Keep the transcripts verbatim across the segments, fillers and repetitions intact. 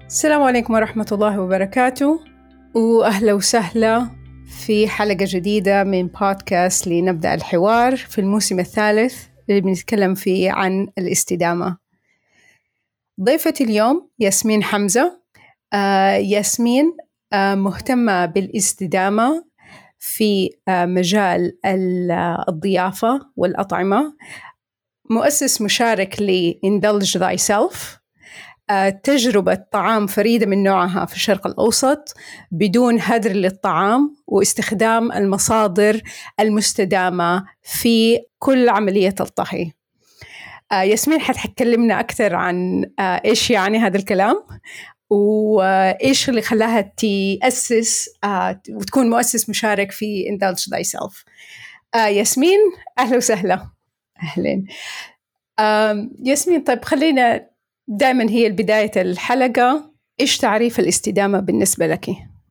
السلام عليكم ورحمة الله وبركاته، وأهلا وسهلا في حلقة جديدة من بودكاست لنبدأ الحوار في الموسم الثالث اللي بنتكلم فيه عن الاستدامة. ضيفتي اليوم ياسمين حمزة. آه ياسمين آه مهتمة بالاستدامة في آه مجال الضيافة والأطعمة، مؤسس مشارك لإندلج Thyself، تجربة طعام فريدة من نوعها في الشرق الأوسط بدون هدر للطعام واستخدام المصادر المستدامة في كل عملية الطهي. ياسمين حتكلمنا أكثر عن إيش يعني هذا الكلام وإيش اللي خلاها تأسس وتكون مؤسس مشارك في Indulge Thyself. ياسمين أهلا وسهلا. أهلين ياسمين. طيب خلينا دائما هي البداية الحلقة، إيش تعريف الاستدامة بالنسبة لك؟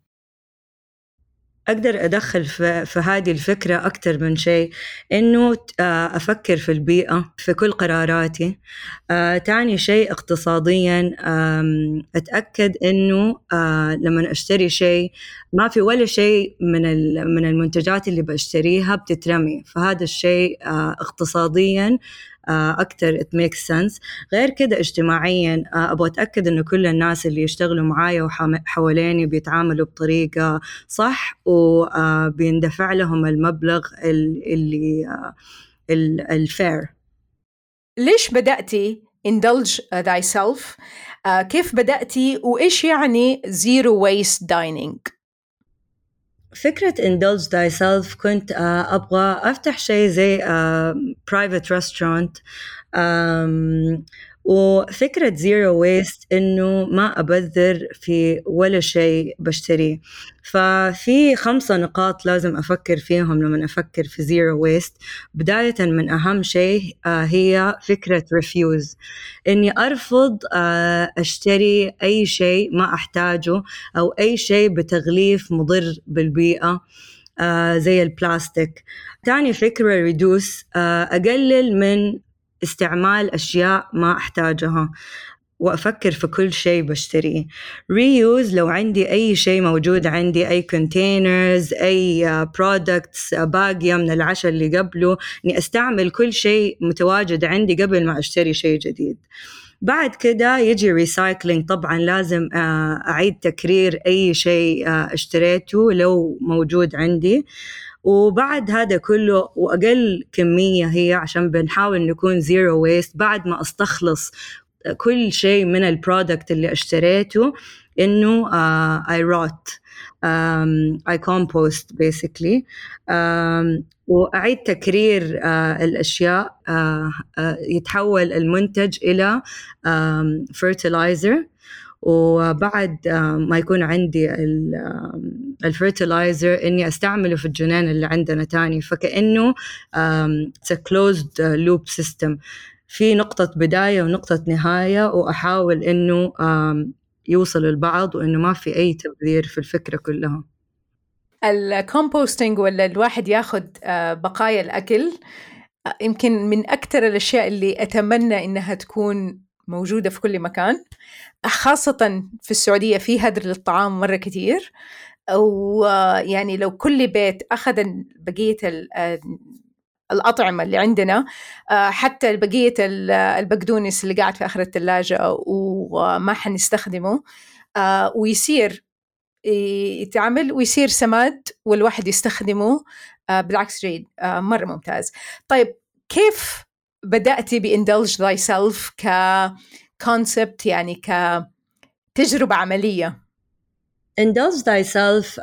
أقدر أدخل في, في هذه الفكرة أكتر من شيء، إنه أفكر في البيئة في كل قراراتي. آه، تاني شيء اقتصاديا، أتأكد إنه آه، لما أشتري شيء ما في ولا شيء من من المنتجات اللي بشتريها بتترمي، فهذا الشيء آه، اقتصاديا أكتر it makes sense. غير كده اجتماعيا أبغى أتأكد إنه كل الناس اللي يشتغلوا معايا وحواليني بيتعاملوا بطريقة صح وبيندفع لهم المبلغ اللي الفير. ليش بدأتي Indulge Thyself؟ كيف بدأتي وإيش يعني Zero Waste Dining؟ فكرة Indulge Thyself كنت أبغى أفتح شيء زي private restaurant، وفكرة Zero Waste إنه ما أبذر في ولا شيء بشتريه. ففي خمسة نقاط لازم أفكر فيهم لما أفكر في Zero Waste. بداية من أهم شيء هي فكرة refuse، إني أرفض أشتري أي شيء ما أحتاجه أو أي شيء بتغليف مضر بالبيئة زي البلاستيك. تاني فكرة reduce، أقلل من استعمال أشياء ما أحتاجها وأفكر في كل شيء بشتريه. reuse، لو عندي أي شيء موجود عندي، أي containers، أي products باقية من العشاء اللي قبله، إني أستعمل كل شيء متواجد عندي قبل ما أشتري شيء جديد. بعد كده يجي recycling، طبعا لازم أعيد تكرير أي شيء اشتريته لو موجود عندي. وبعد هذا كله وأقل كمية هي عشان بنحاول نكون zero waste. بعد ما أستخلص كل شيء من البرودكت اللي اشتريته إنه uh, I rot um, I compost basically um, وأعيد تكرير uh, الأشياء، uh, uh, يتحول المنتج إلى um, fertilizer. وبعد ما يكون عندي الفيرتلايزر إني أستعمله في الجنان اللي عندنا تاني. فكأنه it's a closed loop system، في نقطة بداية ونقطة نهاية، وأحاول إنه يوصل البعض وإنه ما في أي تبذير في الفكرة كلها. الكومبوستينج ولا الواحد ياخد بقايا الأكل يمكن من أكثر الأشياء اللي أتمنى إنها تكون موجودة في كل مكان، خاصة في السعودية في هدر للطعام مرة كتير. ويعني لو كل بيت أخذ بقية الأطعمة اللي عندنا، حتى بقية البقدونس اللي قاعد في آخر الثلاجة وما حنستخدمه، ويصير يتعمل ويصير سماد والواحد يستخدمه، بالعكس جيد، مرة ممتاز. طيب كيف بدأتي بإندلج Thyself ككونسبت، يعني كتجربة عملية؟ Indulge Thyself um,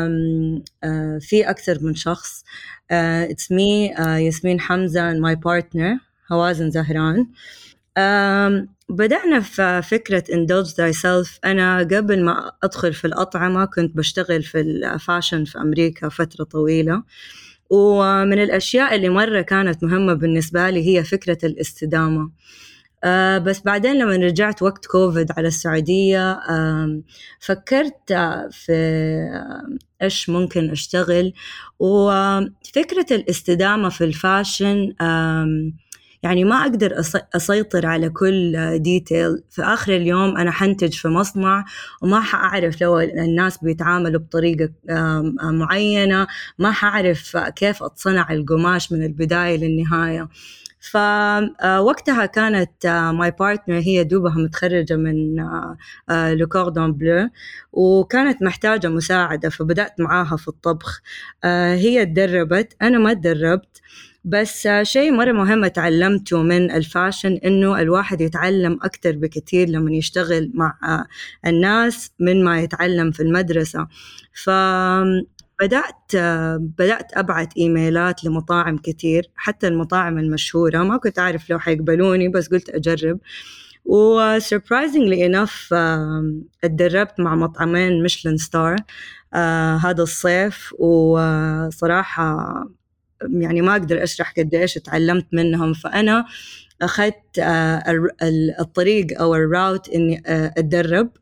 uh, في أكثر من شخص. uh, It's me, uh, ياسمين حمزة and my partner هوازن زهران. um, بدأنا في فكرة Indulge Thyself. أنا قبل ما أدخل في الأطعمة كنت بشتغل في الفاشن في أمريكا فترة طويلة، ومن الأشياء اللي مرة كانت مهمة بالنسبة لي هي فكرة الاستدامة. آه بس بعدين لما رجعت وقت كوفيد على السعودية، آه فكرت في آه إيش ممكن أشتغل. وفكرة الاستدامة في الفاشن آه يعني ما أقدر أسيطر على كل ديتيل. في آخر اليوم أنا حنتج في مصنع وما حأعرف لو الناس بيتعاملوا بطريقة معينة، ما حأعرف كيف أتصنع القماش من البداية للنهاية. فوقتها كانت ماي بارتنر هي دوبها متخرجة من لو كوردون بلو وكانت محتاجة مساعدة، فبدأت معاها في الطبخ. هي تدربت، أنا ما تدربت، بس شيء مرة مهم تعلمته من الفاشن إنه الواحد يتعلم أكتر بكتير لما يشتغل مع الناس من ما يتعلم في المدرسة. ف بدأت بدأت أبعت إيميلات لمطاعم كتير، حتى المطاعم المشهورة، ما كنت أعرف لو حيقبلوني بس قلت أجرب. و surprisingly enough اتدربت مع مطعمين ميشلان ستار هذا الصيف، وصراحة يعني ما أقدر أشرح قد إيش تعلمت منهم. فأنا أخذت الطريق أو الراوت إني أتدرب،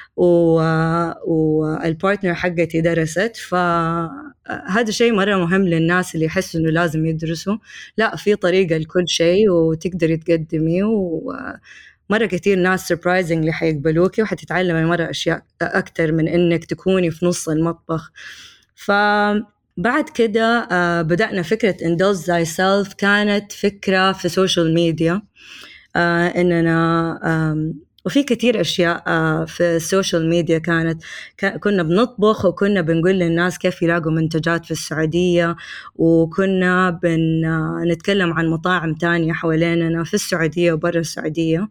والبارتنر حقتي درست. فهذا شيء مرة مهم للناس اللي يحسوا إنه لازم يدرسوا، لا، في طريقة لكل شيء وتقدري تقدمي، ومرة كتير ناس surprising اللي حيقبلوكي وحتتعلمي مرة أشياء أكتر من إنك تكوني في نص المطبخ. فبعد كده بدأنا فكرة Indulge Thyself. كانت فكرة في سوشيال ميديا إننا وفي كتير أشياء في السوشيال ميديا كانت كنا بنطبخ وكنا بنقول للناس كيف يلاقوا منتجات في السعودية، وكنا بنتكلم عن مطاعم تانية حواليننا في السعودية وبرا السعودية.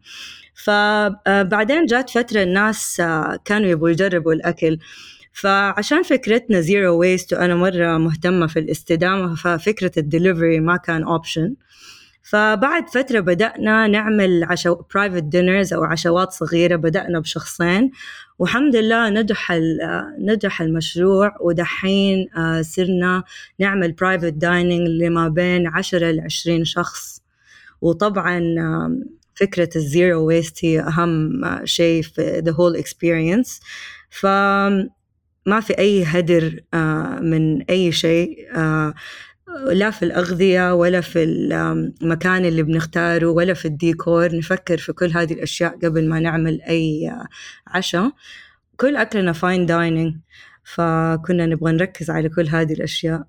فبعدين جات فترة الناس كانوا يبغوا يجربوا الأكل، فعشان فكرتنا zero waste وأنا مرة مهتمة في الاستدامة، ففكرة الدليفري ما كان option. فبعد فترة بدأنا نعمل عشو private dinners أو عشوات صغيرة، بدأنا بشخصين والحمد لله نجح نجح المشروع، ودحين صرنا نعمل private dining لما بين عشرة لعشرين شخص. وطبعا فكرة الزيرو waste هي أهم شيء في the whole experience. فما في أي هدر من أي شيء، لا في الأغذية ولا في المكان اللي بنختاره ولا في الديكور. نفكر في كل هذه الأشياء قبل ما نعمل أي عشاء. كل أكلنا فاين دايننج، فكنا نبغى نركز على كل هذه الأشياء.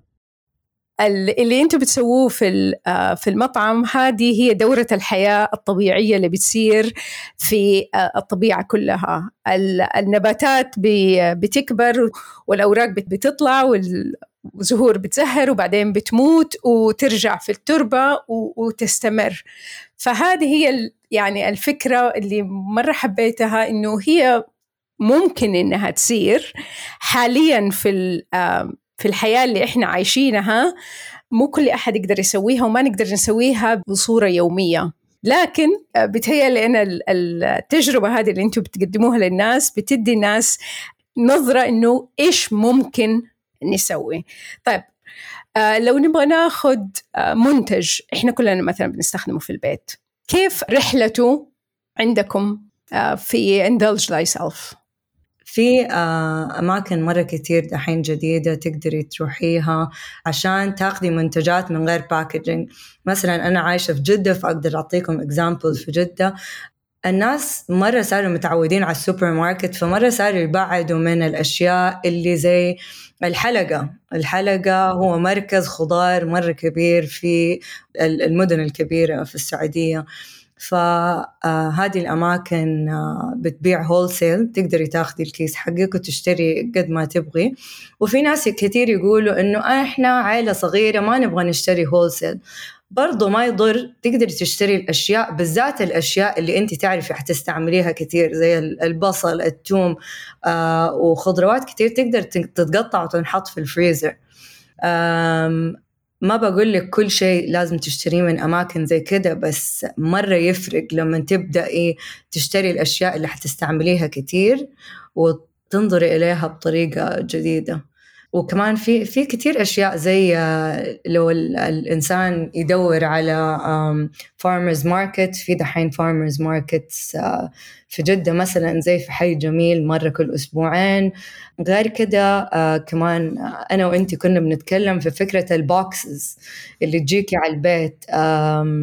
اللي أنتوا بتسووه في في المطعم هذه هي دورة الحياة الطبيعية اللي بتصير في الطبيعة كلها. النباتات بتكبر والأوراق بتطلع والزهور بتزهر وبعدين بتموت وترجع في التربة وتستمر. فهذه هي يعني الفكرة اللي مرة حبيتها، إنه هي ممكن إنها تصير حاليا في في الحياة اللي إحنا عايشينها. مو كل أحد يقدر يسويها وما نقدر نسويها بصورة يومية، لكن بتهيألي أن التجربة هذه اللي أنتم بتقدموها للناس بتدي الناس نظرة إنه إيش ممكن نسوي. طيب لو نبغى ناخد منتج إحنا كلنا مثلا بنستخدمه في البيت، كيف رحلته عندكم في Indulge Thyself؟ في أماكن مرة كتير دحين جديدة تقدري تروحيها عشان تاخدي منتجات من غير باكجينج. مثلا أنا عايشة في جدة، فأقدر أعطيكم examples. في جدة الناس مرة صاروا متعودين على السوبر ماركت، فمرة صاروا يبعدوا من الأشياء اللي زي الحلقة. الحلقة هو مركز خضار مرة كبير في المدن الكبيرة في السعودية، فهذه الأماكن بتبيع هول سيل، تقدري تاخدي الكيس حقك وتشتري قد ما تبغي. وفي ناس كتير يقولوا إنه إحنا عائلة صغيرة ما نبغى نشتري هول سيل. برضو ما يضر، تقدري تشتري الأشياء، بالذات الأشياء اللي أنت تعرفي حتستعمليها كتير زي البصل، الثوم، آه وخضروات كتير تقدر تتقطع وتنحط في الفريزر. ما بقول لك كل شيء لازم تشتريه من أماكن زي كده، بس مرة يفرق لما تبدأي تشتري الأشياء اللي حتستعمليها كتير وتنظري إليها بطريقة جديدة. وكمان في في كتير أشياء زي لو الإنسان يدور على farmers market، في دحين farmers markets في جدة مثلا زي في حي جميل مرة كل أسبوعين. غير كده كمان أنا وإنتي كنا بنتكلم في فكرة البوكسز اللي تجيكي على البيت.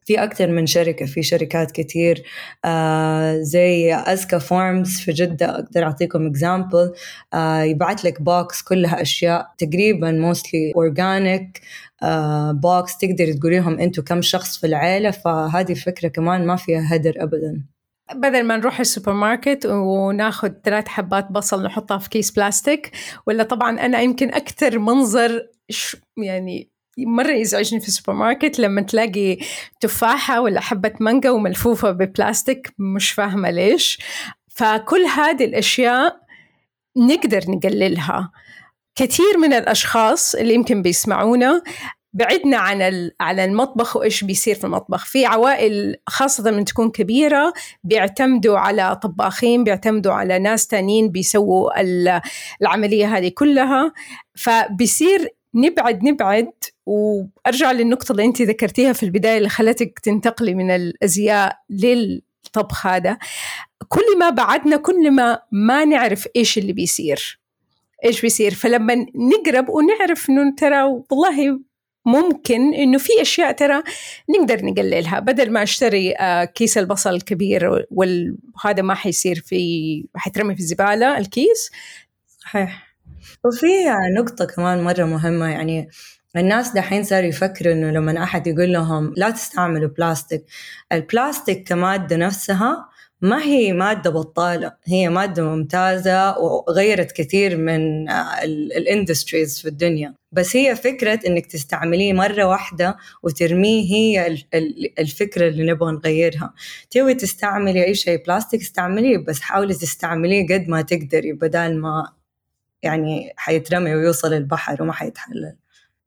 في أكتر من شركة، في شركات كتير آه زي أزكا فارمز في جدة، أقدر أعطيكم إكزامبل. آه يبعت لك بوكس كلها أشياء تقريبا mostly organic آه بوكس، تقدر تقوليهم أنتوا كم شخص في العائلة. فهذه الفكرة كمان ما فيها هدر أبدا. بدل ما نروح السوبر ماركت وناخد ثلاث حبات بصل نحطها في كيس بلاستيك. ولا طبعا أنا يمكن أكتر منظر يعني مرة يزعجني في السوبر ماركت لما تلاقي تفاحة ولا حبة مانجا وملفوفة ببلاستيك، مش فاهمة ليش. فكل هذه الأشياء نقدر نقللها. كثير من الأشخاص اللي يمكن بيسمعونا بعدنا عن على المطبخ وإيش بيصير في المطبخ. في عوائل خاصة من تكون كبيرة بيعتمدوا على طباخين، بيعتمدوا على ناس تانيين بيسووا العملية هذه كلها. فبيصير نبعد نبعد وأرجع للنقطة اللي أنت ذكرتيها في البداية اللي خلتك تنتقلي من الأزياء للطبخ هذا. كل ما بعدنا كل ما ما نعرف إيش اللي بيصير إيش بيصير. فلما نقرب ونعرف إنه ترى والله ممكن إنه في أشياء ترى نقدر نقللها، بدل ما أشتري كيس البصل الكبير وهذا ما حيصير في حيترمي في الزبالة الكيس. صحيح. وفي نقطة كمان مرة مهمة، يعني الناس دحين صاروا يفكروا إنه لما أحد يقول لهم لا تستعملوا بلاستيك، البلاستيك كمادة نفسها ما هي مادة بطالة، هي مادة ممتازة وغيرت كثير من الاندستريز في الدنيا. بس هي فكرة إنك تستعمليه مرة واحدة وترميه هي الفكرة اللي نبغى نغيرها. تبغي تستعملي أي شيء بلاستيك استعمليه، بس حاولي تستعمليه قد ما تقدري، بدل ما يعني حيترمي ويوصل البحر وما حيتحلل.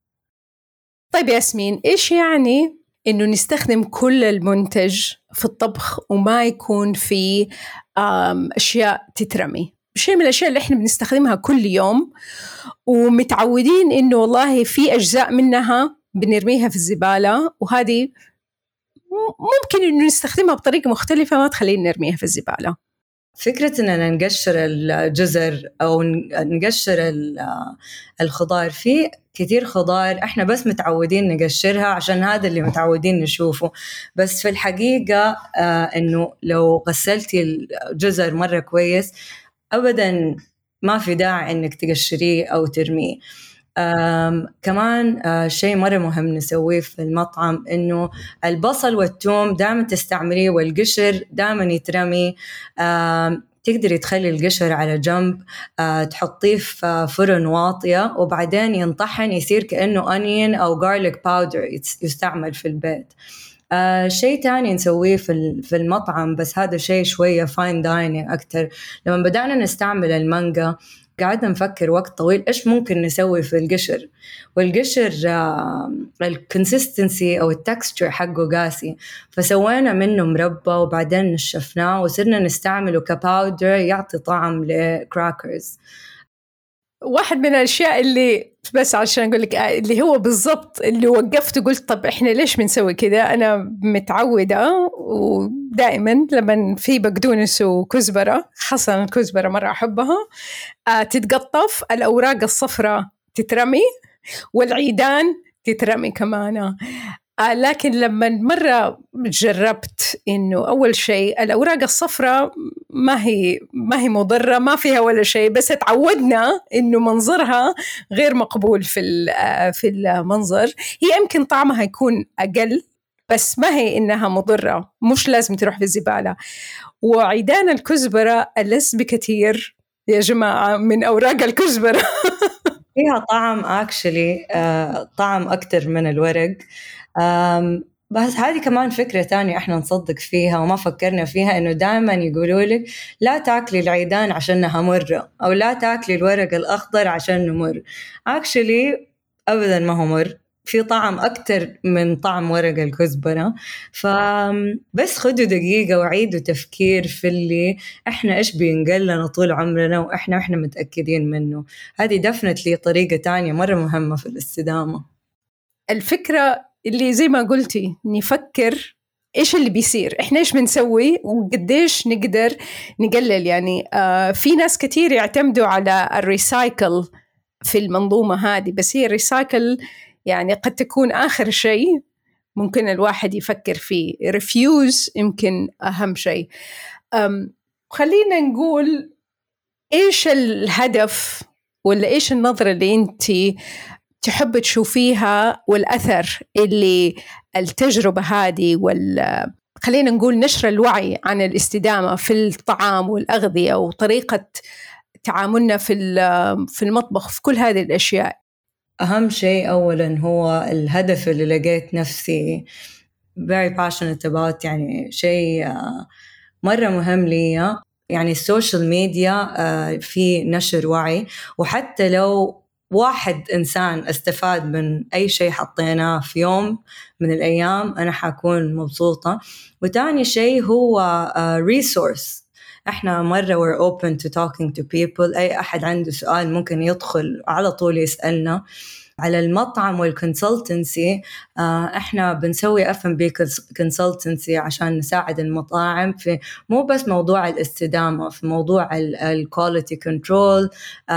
طيب ياسمين، إيش يعني إنه نستخدم كل المنتج في الطبخ وما يكون في أشياء تترمي؟ شيء من الأشياء اللي إحنا بنستخدمها كل يوم ومتعودين إنه والله في أجزاء منها بنرميها في الزبالة، وهذه ممكن إنه نستخدمها بطريقة مختلفة ما تخلينا نرميها في الزبالة. فكرة إننا نقشر الجزر أو نقشر الخضار، في كتير خضار إحنا بس متعودين نقشرها عشان هذا اللي متعودين نشوفه، بس في الحقيقة آه إنه لو غسلتي الجزر مرة كويس أبداً ما في داعي إنك تقشريه أو ترميه. آم كمان آه شيء مرة مهم نسويه في المطعم إنه البصل والثوم دائما تستعمليه والقشر دائما يترمي. تقدري تخلي القشر على جنب، آه تحطيه في فرن واطية وبعدين ينطحن يصير كأنه onion أو garlic powder يستعمل في البيت. آه شيء تاني نسويه في في المطعم، بس هذا شيء شوية fine dining أكتر. لما بدأنا نستعمل المانجا قاعدة نفكر وقت طويل إيش ممكن نسوي في القشر، والقشر الكونسيستنسي أو التكستشر حقه قاسي، فسوينا منه مربى وبعدين نشفناه وصرنا نستعمله كباودر يعطي طعم لكراكرز. واحد من الأشياء اللي بس عشان أقول لك اللي هو بالضبط اللي وقفت وقلت طب إحنا ليش بنسوي كده. أنا متعودة ودائما لما في بقدونس وكزبرة، خاصة الكزبرة مرة أحبها، تتقطف، الأوراق الصفراء تترمي والعيدان تترمي كمان. آه لكن لما مرة جربت إنه أول شيء الأوراق الصفراء ما هي ما هي مضرة، ما فيها ولا شيء، بس تعودنا إنه منظرها غير مقبول في في المنظر. هي يمكن طعمها يكون أقل بس ما هي إنها مضرة، مش لازم تروح في الزبالة. وعيدان الكزبرة ألذ بكثير يا جماعة من أوراق الكزبرة. فيها طعم actually آه، طعم أكتر من الورق. بس هذه كمان فكرة تانية إحنا نصدق فيها وما فكرنا فيها، إنه دائما يقولوا لك لا تاكلي العيدان عشانها مرة، أو لا تاكلي الورق الأخضر عشان مر. actually أبدا ما هو مر، في طعم أكتر من طعم ورق الكزبرة. فبس خدوا دقيقة وعيدوا تفكير في اللي إحنا إيش بينقلنا طول عمرنا وإحنا إحنا متأكدين منه. هذه definitely طريقة تانية مرة مهمة في الاستدامة. الفكرة اللي زي ما قلتي نفكر إيش اللي بيصير، إحنا إيش بنسوي وقديش نقدر نقلل. يعني آه في ناس كتير يعتمدوا على الريسايكل في المنظومة هذه، بس هي الريسايكل يعني قد تكون آخر شيء ممكن الواحد يفكر فيه. refuse يمكن أهم شيء. خلينا نقول إيش الهدف ولا إيش النظرة اللي أنت تحب تشوفيها والأثر اللي التجربة هذه وال خلينا نقول نشر الوعي عن الاستدامة في الطعام والأغذية وطريقة تعاملنا في في المطبخ في كل هذه الأشياء؟ أهم شيء أولاً هو الهدف اللي لقيت نفسي very passionate about، يعني شيء مرة مهم لي. يعني السوشيال ميديا في نشر وعي، وحتى لو واحد إنسان استفاد من أي شيء حطيناه في يوم من الأيام أنا حكون مبسوطة. وتاني شيء هو resource. إحنا مرة we're open to talking to people. أي أحد عنده سؤال ممكن يدخل على طول يسألنا. على المطعم والكونسلتنسي، إحنا بنسوي إف إم بي كونسلتنسي عشان نساعد المطاعم في مو بس موضوع الاستدامة، في موضوع الكواليتي كنترول،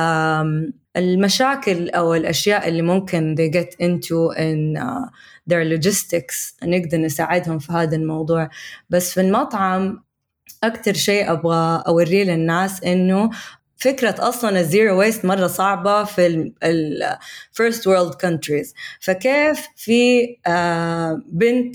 المشاكل أو الأشياء اللي ممكن they get into in uh, their logistics، نقدر نساعدهم في هذا الموضوع. بس في المطعم أكتر شيء أبغى أوريه للناس إنه فكرة أصلاً الزيرو ويست مرة صعبة في ال first world countries. فكيف في بنت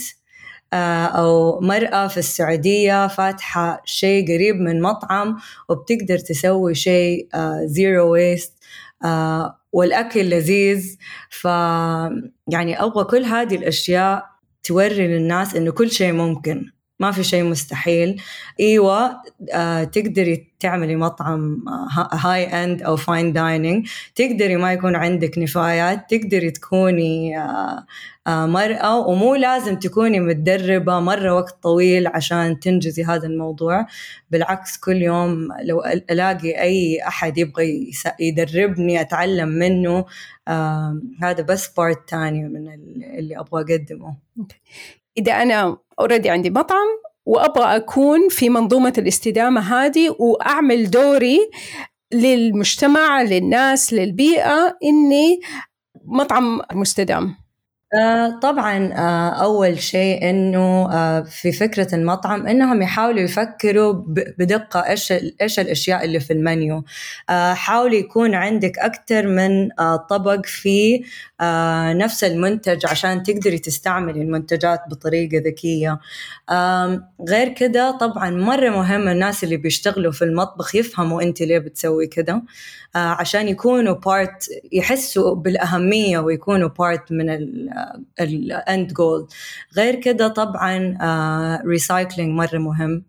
أو مرأة في السعودية فاتحة شيء قريب من مطعم وبتقدر تسوي شيء زيرو ويست والأكل لذيذ. ف يعني أبغى كل هذه الأشياء توري للناس إنه كل شيء ممكن، ما في شيء مستحيل. أيوة آه، تقدري تعملي مطعم هاي أند أو فاين دايننج، تقدري ما يكون عندك نفايات، تقدري تكوني آه، آه، مرأة ومو لازم تكوني متدربة مرة وقت طويل عشان تنجزي هذا الموضوع. بالعكس كل يوم لو ألاقي أي أحد يبغى يدربني أتعلم منه، آه، هذا بس بارت تاني من اللي أبغى أقدمه. إذا أنا أوريدي عندي مطعم وأبغى أكون في منظومة الاستدامة هذه وأعمل دوري للمجتمع، للناس، للبيئة، إني مطعم مستدام. آه طبعاً آه أول شيء إنه آه في فكرة المطعم إنهم يحاولوا يفكروا بدقة إيش إيش الأشياء اللي في المنيو. آه حاولوا يكون عندك أكتر من آه طبق في آه نفس المنتج عشان تقدري تستعملي المنتجات بطريقة ذكية. آه غير كده طبعاً مرة مهم الناس اللي بيشتغلوا في المطبخ يفهموا أنت ليه بتسوي كده، آه عشان يكونوا part، يحسوا بالأهمية ويكونوا part من ال الأند جول. غير كده طبعاً ريسايكلينج مرة مهم.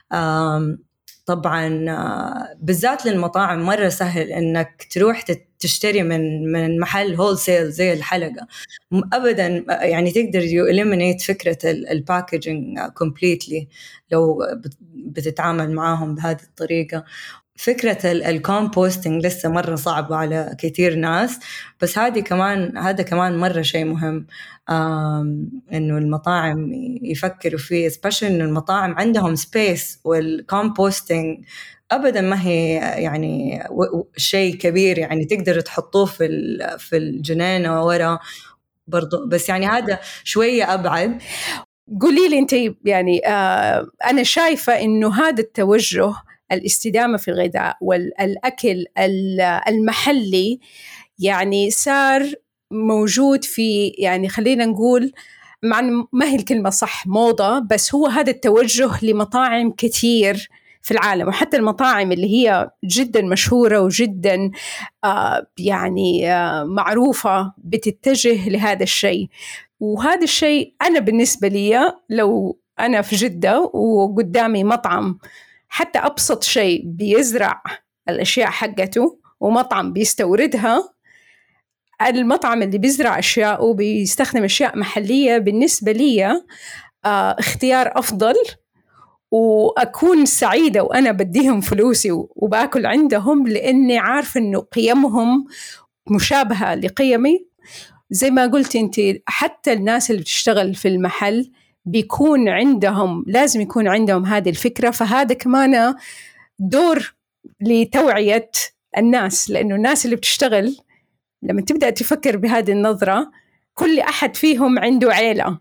طبعاً بالذات للمطاعم مرة سهل إنك تروح تشتري من من محل هول سيل زي الحلقة أبداً، يعني تقدر you eliminate فكرة الباكجينج completely لو بتتعامل معاهم بهذه الطريقة. فكرة الكومبوستينج لسه مرة صعبة على كثير ناس، بس هذه كمان هذا كمان مرة شيء مهم إنه المطاعم يفكروا فيه، especially إنه المطاعم عندهم space، والكومبوستينج أبداً ما هي يعني شيء كبير يعني تقدر تحطوه في في الجنينة ورا برضو، بس يعني هذا شوية أبعد. قولي لي أنت يعني آه أنا شايفة إنه هذا التوجه الاستدامة في الغذاء والأكل المحلي يعني صار موجود في، يعني خلينا نقول مع ما هي الكلمة صح موضة، بس هو هذا التوجه لمطاعم كتير في العالم، وحتى المطاعم اللي هي جدا مشهورة وجدا آه يعني آه معروفة بتتجه لهذا الشيء. وهذا الشيء أنا بالنسبة لي لو أنا في جدة وقدامي مطعم حتى أبسط شيء بيزرع الأشياء حقته ومطعم بيستوردها، المطعم اللي بيزرع أشياء وبيستخدم أشياء محلية بالنسبة لي آه اختيار أفضل، وأكون سعيدة وأنا بديهم فلوسي وباكل عندهم، لأني عارف إنه قيمهم مشابهة لقيمي. زي ما قلت أنت حتى الناس اللي بتشتغل في المحل بيكون عندهم، لازم يكون عندهم هذه الفكرة، فهذا كمان دور لتوعية الناس، لأنه الناس اللي بتشتغل لما تبدأ تفكر بهذه النظرة كل أحد فيهم عنده عيلة،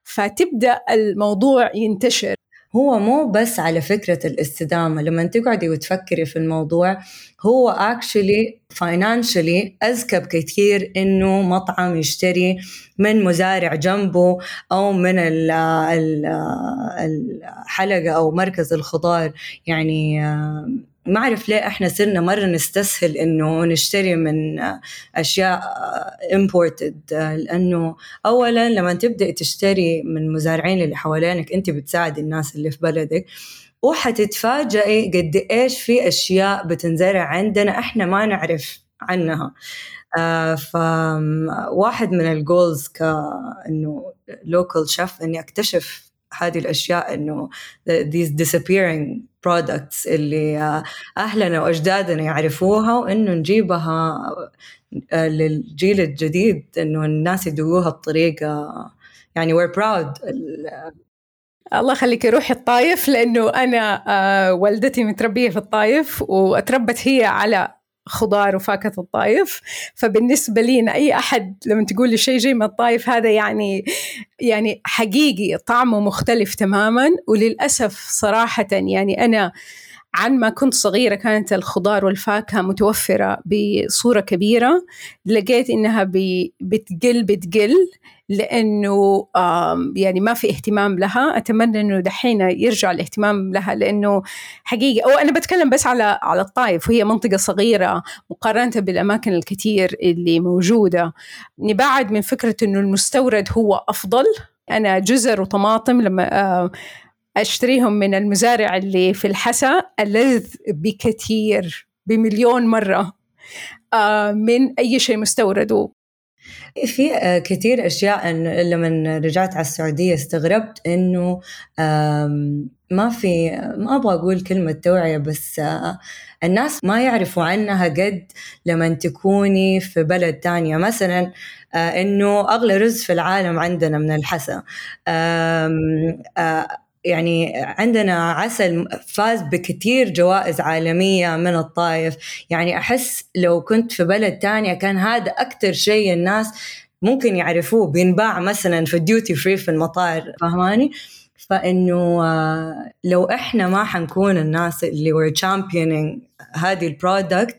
فتبدأ الموضوع ينتشر. هو مو بس على فكرة الاستدامة، لما تقعدي وتفكري في الموضوع هو actually financially أذكى بكثير إنه مطعم يشتري من مزارع جنبه أو من الحلقة أو مركز الخضار. يعني ما أعرف ليه إحنا صرنا مرة نستسهل إنه نشتري من أشياء imported، لأنه أولاً لما تبدأ تشتري من مزارعين اللي حوالينك أنت بتساعد الناس اللي في بلدك، وحتتفاجئي قد إيش في أشياء بتنزرع عندنا إحنا ما نعرف عنها. آه فواحد من الجولز كأنه local chef إني أكتشف هذه الأشياء، إنه these disappearing products اللي أهلنا وأجدادنا يعرفوها، وإنه نجيبها للجيل الجديد إنه الناس يدوقوها بطريقة يعني we're proud. الله خليك روحي الطايف، لأنه أنا آه والدتي متربية في الطايف وأتربت هي على خضار وفاكهة الطايف، فبالنسبة لي أي أحد لما تقول لي شيء جاي من الطايف هذا يعني يعني حقيقي طعمه مختلف تماما. وللأسف صراحة يعني أنا عن ما كنت صغيرة كانت الخضار والفاكهة متوفرة بصورة كبيرة، لقيت إنها بتقل بتقل لأنه يعني ما في اهتمام لها. أتمنى إنه دحين يرجع الاهتمام لها، لأنه حقيقة أو أنا بتكلم بس على على الطايف، وهي منطقة صغيرة مقارنة بالأماكن الكتير اللي موجودة. نبعد من فكرة إنه المستورد هو أفضل. أنا جزر وطماطم لما أشتريهم من المزارع اللي في الحسا ألذ بكثير بمليون مرة من أي شيء مستورد. في كثير أشياء لما رجعت على السعودية استغربت إنه ما في، ما أبغى أقول كلمة توعية، بس الناس ما يعرفوا عنها قد لما تكوني في بلد تانية. مثلا إنه أغلى رز في العالم عندنا من الحسا، يعني عندنا عسل فاز بكتير جوائز عالمية من الطايف. يعني أحس لو كنت في بلد تانية كان هذا أكتر شيء الناس ممكن يعرفوه، بينباع مثلا في الديوتي فري في المطار، فهماني؟ فإنه لو إحنا ما حنكون الناس اللي were championing هذه البرودكت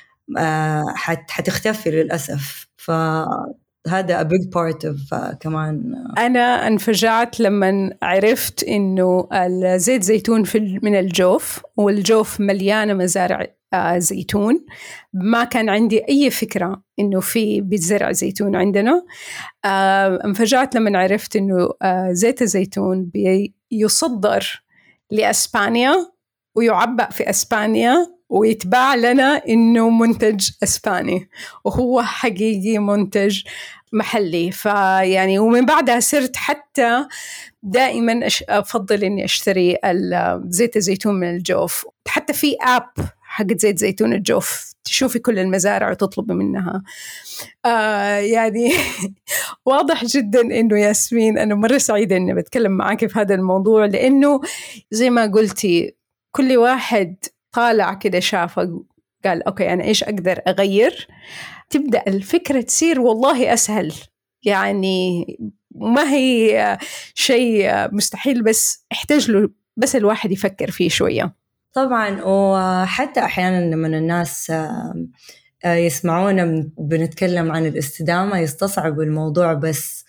حتختفي للأسف. ف هذا a big part of uh, كمان. أنا انفجعت لما عرفت إنه الزيت زيتون في من الجوف، والجوف مليانة مزارع زيتون. ما كان عندي أي فكرة إنه في بيتزرع زيتون عندنا. انفجعت لما عرفت إنه زيت الزيتون بيصدر لأسبانيا ويعبأ في أسبانيا ويتباع لنا إنه منتج أسباني، وهو حقيقي منتج محلي. فيعني ومن بعدها صرت حتى دائما أفضل إني أشتري زيت الزيتون من الجوف. حتى في آب حق زيت زيتون الجوف تشوفي كل المزارع وتطلبي منها. آه يعني واضح جدا إنه ياسمين أنا مرة سعيدة إني بتكلم معاك في هذا الموضوع، لأنه زي ما قلتي كل واحد طالع كده شافه قال أوكي أنا إيش أقدر أغير، تبدأ الفكرة تصير والله أسهل. يعني ما هي شيء مستحيل، بس احتاج له بس الواحد يفكر فيه شوية. طبعا. وحتى أحيانا لما الناس يسمعونا بنتكلم عن الاستدامة يستصعبوا الموضوع، بس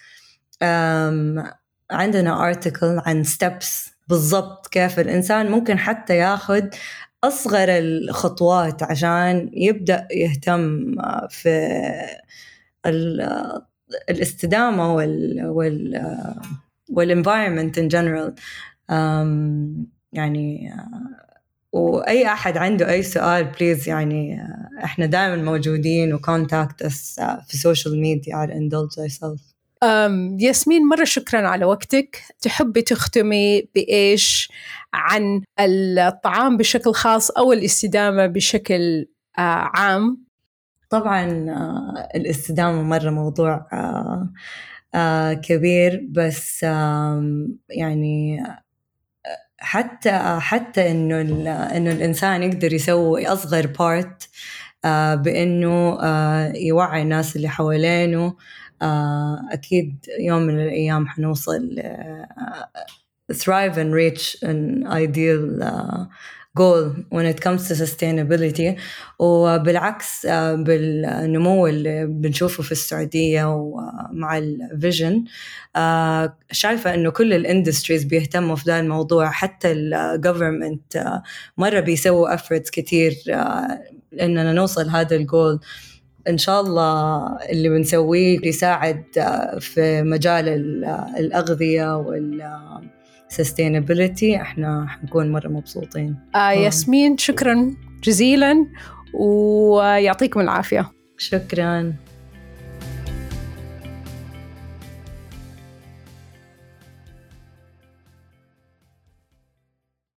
عندنا article عن steps بالضبط كيف الإنسان ممكن حتى ياخد أصغر الخطوات عشان يبدأ يهتم في الاستدامة وال وال والenvironment in general. يعني وأي أحد عنده أي سؤال بليز يعني إحنا دائما موجودين وكونتاكت أس في سوشيال ميديا على indulge yourself. ياسمين مرة شكرا على وقتك. تحبي تختمي بإيش عن الطعام بشكل خاص أو الاستدامة بشكل عام؟ طبعا الاستدامة مرة موضوع كبير، بس يعني حتى حتى إنه إنه الإنسان يقدر يسوي أصغر بارت بإنه يوعي الناس اللي حوالينه أكيد يوم من الأيام حنوصل thrive and reach an ideal uh, goal when it comes to sustainability. وبالعكس بالنمو اللي بنشوفه في السعودية ومع الفيجن شايفة إنه كل الاندستريز بيهتموا في ذا الموضوع، حتى الجوفرمنت مرة بيسووا efforts كتير إننا نوصل هذا الجول. إن شاء الله اللي بنسويه يساعد في مجال الأغذية وال sustainability، احنا حنكون مرة مبسوطين. آه ياسمين، شكرا جزيلا ويعطيكم العافية. شكرا.